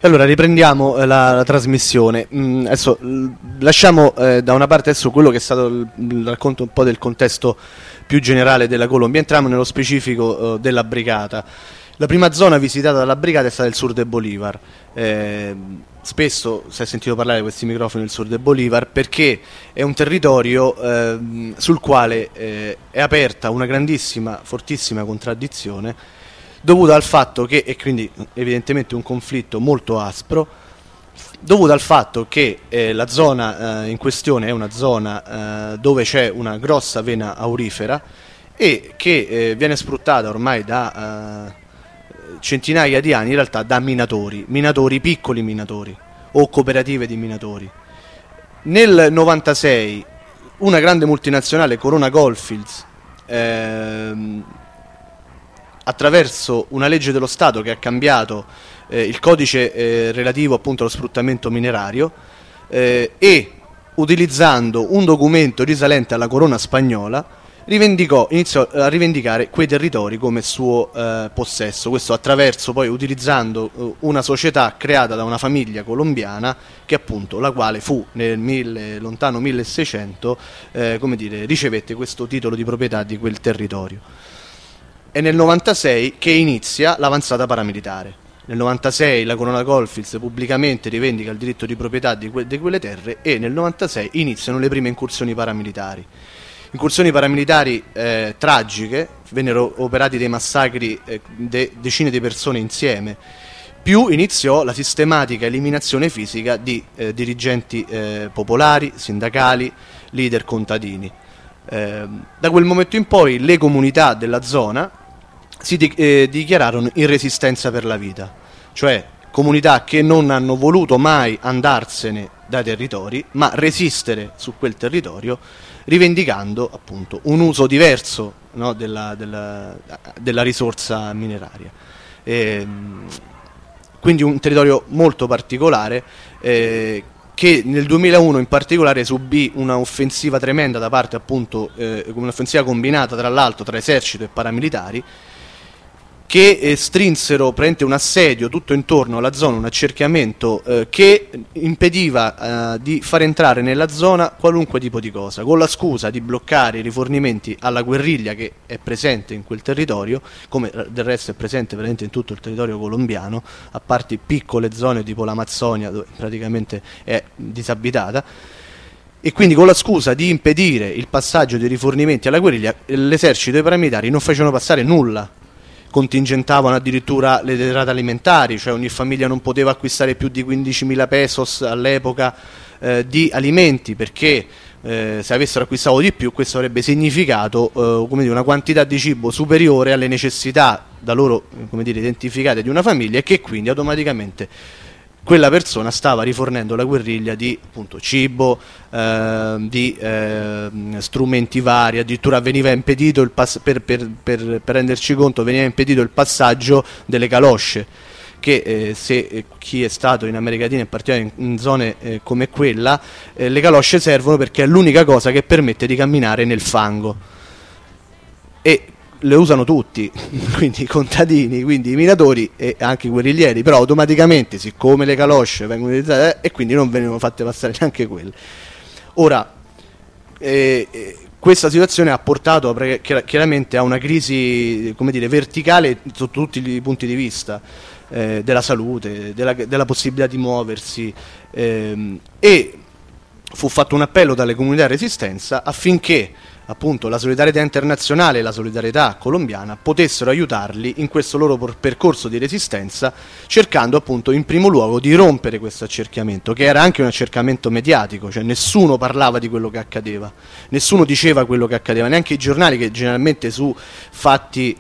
Allora riprendiamo la trasmissione. Adesso lasciamo da una parte adesso quello che è stato il racconto un po' del contesto più generale della Colombia, entriamo nello specifico della brigata. La prima zona visitata dalla brigata è stata il Sur de Bolívar. Spesso si è sentito parlare di questi microfoni del Sur de Bolívar perché è un territorio sul quale è aperta una grandissima, fortissima contraddizione, dovuta al fatto che, e quindi evidentemente un conflitto molto aspro, dovuto al fatto che la zona in questione è una zona dove c'è una grossa vena aurifera e che viene sfruttata ormai da centinaia di anni in realtà da minatori, piccoli minatori o cooperative di minatori. Nel 96 una grande multinazionale, Corona Goldfields, attraverso una legge dello Stato che ha cambiato il codice relativo appunto allo sfruttamento minerario e utilizzando un documento risalente alla corona spagnola iniziò a rivendicare quei territori come suo possesso. Questo attraverso, poi utilizzando una società creata da una famiglia colombiana che appunto la quale fu nel lontano 1600 ricevette questo titolo di proprietà di quel territorio. È nel 96 che inizia l'avanzata paramilitare. Nel 96 la Corona Goldfields pubblicamente rivendica il diritto di proprietà di quelle terre e nel 96 iniziano le prime incursioni paramilitari. Incursioni paramilitari tragiche, vennero operati dei massacri decine di persone insieme, più iniziò la sistematica eliminazione fisica di dirigenti popolari, sindacali, leader contadini. Da quel momento in poi le comunità della zona si dichiararono in resistenza per la vita, cioè comunità che non hanno voluto mai andarsene dai territori, ma resistere su quel territorio, rivendicando appunto un uso diverso, no, della risorsa mineraria. Quindi un territorio molto particolare che nel 2001 in particolare subì una offensiva tremenda da parte appunto un'offensiva combinata tra l'altro tra esercito e paramilitari che strinsero un assedio tutto intorno alla zona, un accerchiamento che impediva di far entrare nella zona qualunque tipo di cosa, con la scusa di bloccare i rifornimenti alla guerriglia che è presente in quel territorio, come del resto è presente veramente in tutto il territorio colombiano, a parte piccole zone tipo l'Amazzonia dove praticamente è disabitata. E quindi con la scusa di impedire il passaggio dei rifornimenti alla guerriglia, l'esercito e i paramilitari non facevano passare nulla. Contingentavano addirittura le derrate alimentari, cioè ogni famiglia non poteva acquistare più di 15.000 pesos all'epoca di alimenti, perché se avessero acquistato di più questo avrebbe significato una quantità di cibo superiore alle necessità da loro identificate di una famiglia e che quindi automaticamente quella persona stava rifornendo la guerriglia di appunto cibo, di strumenti vari, addirittura veniva impedito per renderci conto veniva impedito il passaggio delle calosce, che se chi è stato in America Latina, in particolare in zone come quella, le calosce servono perché è l'unica cosa che permette di camminare nel fango e le usano tutti, quindi i contadini, quindi i minatori e anche i guerriglieri, però automaticamente siccome le calosce vengono utilizzate e quindi non venivano fatte passare neanche quelle. Ora questa situazione ha portato chiaramente a una crisi verticale sotto tutti i punti di vista, della salute, della possibilità di muoversi, e fu fatto un appello dalle comunità di resistenza affinché appunto la solidarietà internazionale e la solidarietà colombiana potessero aiutarli in questo loro percorso di resistenza, cercando appunto in primo luogo di rompere questo accerchiamento, che era anche un accerchiamento mediatico, cioè nessuno parlava di quello che accadeva, nessuno diceva quello che accadeva, neanche i giornali, che generalmente su fatti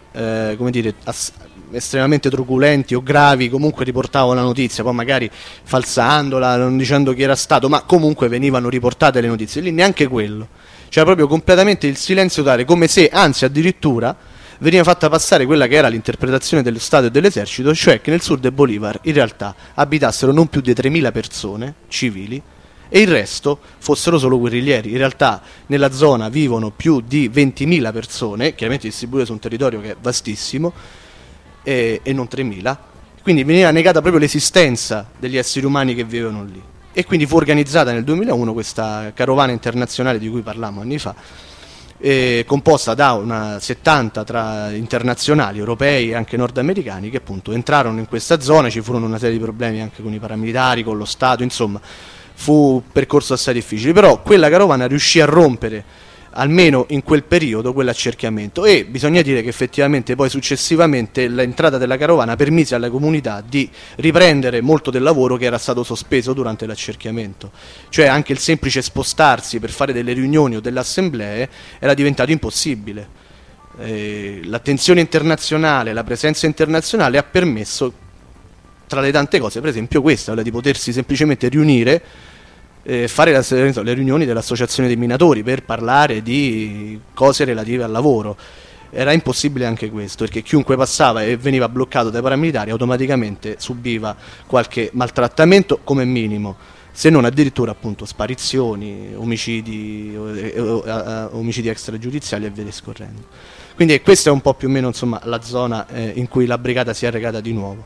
estremamente truculenti o gravi comunque riportavano la notizia, poi magari falsandola, non dicendo chi era stato, ma comunque venivano riportate le notizie. Lì neanche quello, c'era proprio completamente il silenzio totale, come se anzi addirittura veniva fatta passare quella che era l'interpretazione dello Stato e dell'esercito, cioè che nel Sur de Bolívar in realtà abitassero non più di 3.000 persone civili e il resto fossero solo guerriglieri. In realtà nella zona vivono più di 20.000 persone, chiaramente distribuite su un territorio che è vastissimo, e non 3.000, quindi veniva negata proprio l'esistenza degli esseri umani che vivevano lì. E quindi fu organizzata nel 2001 questa carovana internazionale di cui parlammo anni fa, composta da una 70 tra internazionali, europei e anche nordamericani, che appunto entrarono in questa zona. Ci furono una serie di problemi anche con i paramilitari, con lo Stato, insomma fu un percorso assai difficile, però quella carovana riuscì a rompere almeno in quel periodo quell'accerchiamento, e bisogna dire che effettivamente poi successivamente l'entrata della carovana permise alla comunità di riprendere molto del lavoro che era stato sospeso durante l'accerchiamento, cioè anche il semplice spostarsi per fare delle riunioni o delle assemblee era diventato impossibile. L'attenzione internazionale, la presenza internazionale ha permesso, tra le tante cose, per esempio questa, quella di potersi semplicemente riunire, fare le riunioni dell'associazione dei minatori per parlare di cose relative al lavoro. Era impossibile anche questo, perché chiunque passava e veniva bloccato dai paramilitari automaticamente subiva qualche maltrattamento come minimo, se non addirittura appunto sparizioni, omicidi extragiudiziali e via discorrendo. Quindi questa è un po' più o meno, insomma, la zona in cui la brigata si è recata di nuovo.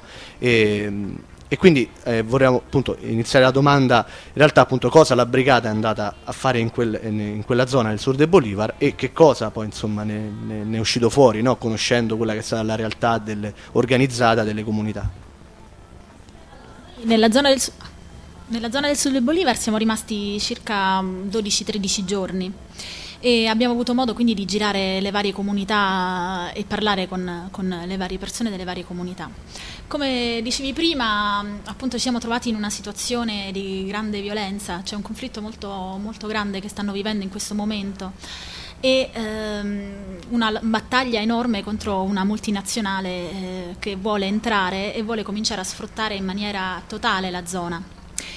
E quindi vorremmo appunto iniziare la domanda, in realtà appunto cosa la brigata è andata a fare in quella zona del Sur de Bolívar, e che cosa poi insomma ne è uscito fuori, no? Conoscendo quella che è stata la realtà organizzata delle comunità. Nella zona del Sur de Bolívar siamo rimasti circa 12-13 giorni. E abbiamo avuto modo quindi di girare le varie comunità e parlare con le varie persone delle varie comunità. Come dicevi prima, appunto ci siamo trovati in una situazione di grande violenza, c'è un conflitto molto, molto grande che stanno vivendo in questo momento, e una battaglia enorme contro una multinazionale che vuole entrare e vuole cominciare a sfruttare in maniera totale la zona.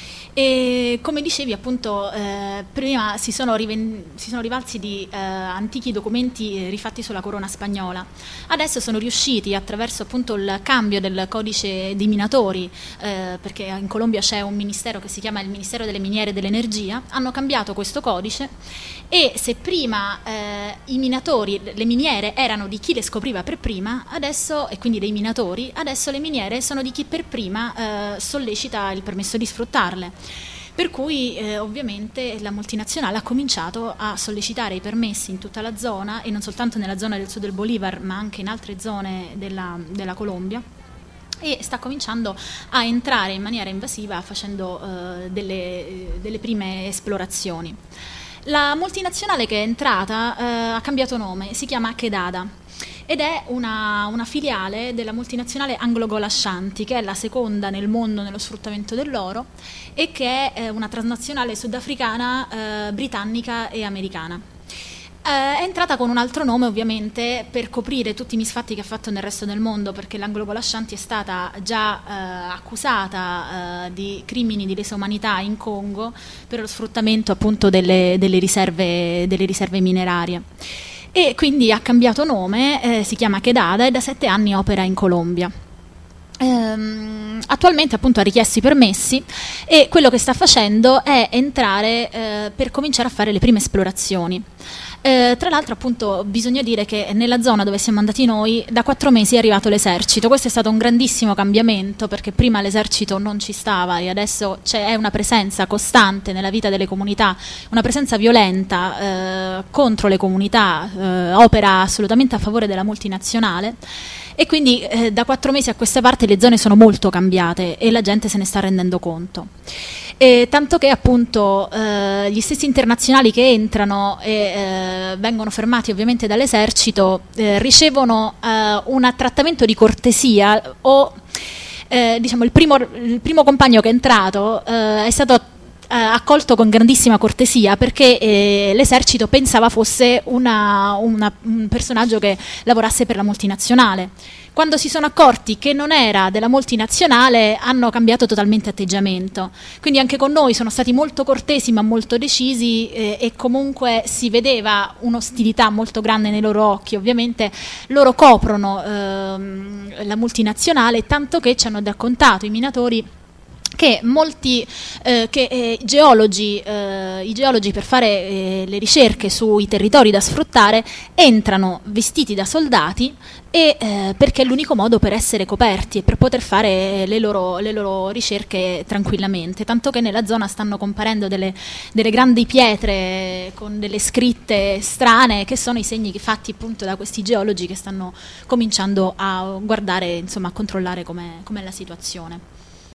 E come dicevi appunto prima si sono rivalsi di antichi documenti rifatti sulla corona spagnola. Adesso sono riusciti, attraverso appunto il cambio del codice dei minatori, perché in Colombia c'è un ministero che si chiama il Ministero delle Miniere e dell'Energia, hanno cambiato questo codice, e se prima i minatori, le miniere erano di chi le scopriva per prima, adesso, e quindi dei minatori, adesso le miniere sono di chi per prima sollecita il permesso di sfruttarle. Per cui ovviamente la multinazionale ha cominciato a sollecitare i permessi in tutta la zona, e non soltanto nella zona del Sud del Bolívar, ma anche in altre zone della Colombia, e sta cominciando a entrare in maniera invasiva facendo delle prime esplorazioni. La multinazionale che è entrata ha cambiato nome, si chiama Quedada, ed è una filiale della multinazionale Anglo-Gol Ashanti, che è la seconda nel mondo nello sfruttamento dell'oro, e che è una transnazionale sudafricana, britannica e americana. È entrata con un altro nome, ovviamente, per coprire tutti i misfatti che ha fatto nel resto del mondo, perché l'Anglo-Gol Ashanti è stata già accusata di crimini di lesa umanità in Congo per lo sfruttamento appunto delle riserve minerarie. E quindi ha cambiato nome, si chiama Quedada, e da 7 anni opera in Colombia. Attualmente appunto ha richiesto i permessi, e quello che sta facendo è entrare per cominciare a fare le prime esplorazioni. Tra l'altro appunto bisogna dire che nella zona dove siamo andati noi da 4 mesi è arrivato l'esercito. Questo è stato un grandissimo cambiamento, perché prima l'esercito non ci stava e adesso c'è una presenza costante nella vita delle comunità, una presenza violenta contro le comunità, opera assolutamente a favore della multinazionale, e quindi da 4 mesi a questa parte le zone sono molto cambiate e la gente se ne sta rendendo conto. Tanto che appunto gli stessi internazionali che entrano e vengono fermati ovviamente dall'esercito ricevono un trattamento di cortesia, o diciamo il primo compagno che è entrato è stato accolto con grandissima cortesia, perché l'esercito pensava fosse un personaggio che lavorasse per la multinazionale. Quando si sono accorti che non era della multinazionale, hanno cambiato totalmente atteggiamento. Quindi anche con noi sono stati molto cortesi ma molto decisi, e comunque si vedeva un'ostilità molto grande nei loro occhi. Ovviamente loro coprono la multinazionale, tanto che ci hanno raccontato i minatori che molti geologi, i geologi per fare le ricerche sui territori da sfruttare entrano vestiti da soldati perché è l'unico modo per essere coperti e per poter fare le loro ricerche tranquillamente, tanto che nella zona stanno comparendo delle grandi pietre con delle scritte strane che sono i segni fatti appunto da questi geologi che stanno cominciando a guardare, insomma a controllare com'è la situazione.